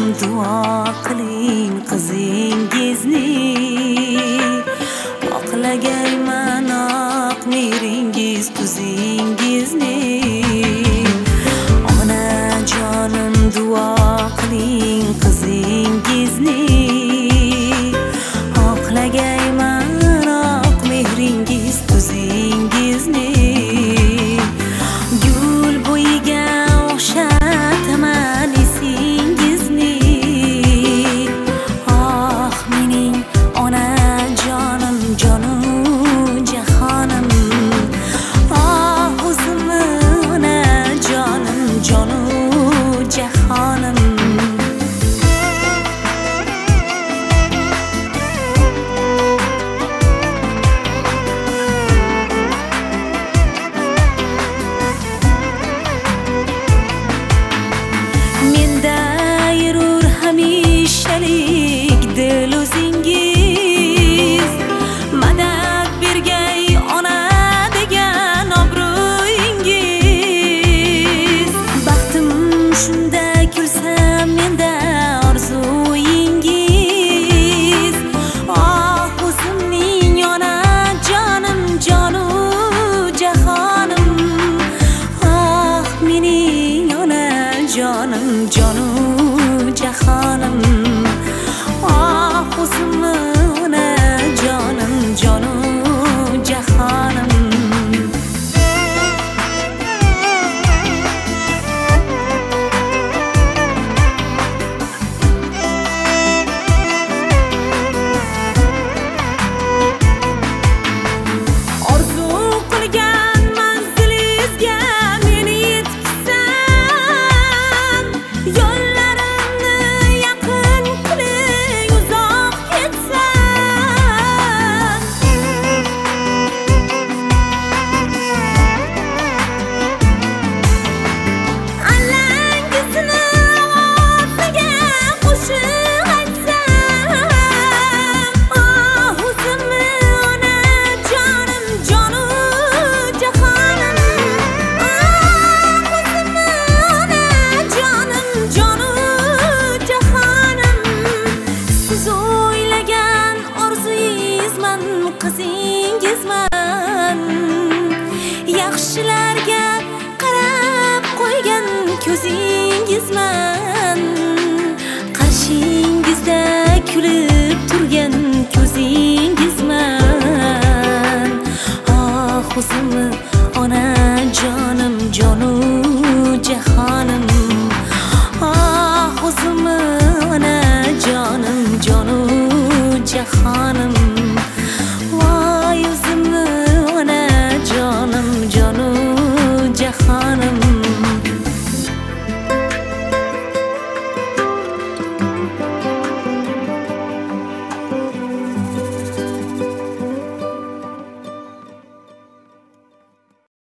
duo qiling qizingizni oqlagayman oq mehringiz tuzingizni onajonim duo qiling qizingizni oqlagayman oq mehringiz tuzingizni gul bo'yiga o'xshataman esingizni oh mening onajonim jonu jahonim oh o'zimni onajonim jonu jahonim dil o'zingiz madad bergay ona degan obro'yingiz baxtim shunda kulsa menda orzuyingiz oh o'zimning onajonim jonu jahonim oh mening onajonim jonu jahonim o'zimni onajonim jonu jahonim orzu qilgan manzilingizga meni yetkazsam yo'llarimni yaqin qiling uzoq ketsam allangizni ovoziga qo'shiq aytsam oh o'zimni onajonim jonu jahonim oh o'zimni onajonim jonu jahonim siz o'ylagan orzuyingizman qizingizman yaxshilarga qarab qo'ygan ko'zingizman qarshingizda kulib turgan ko'zingizman oh o'zimni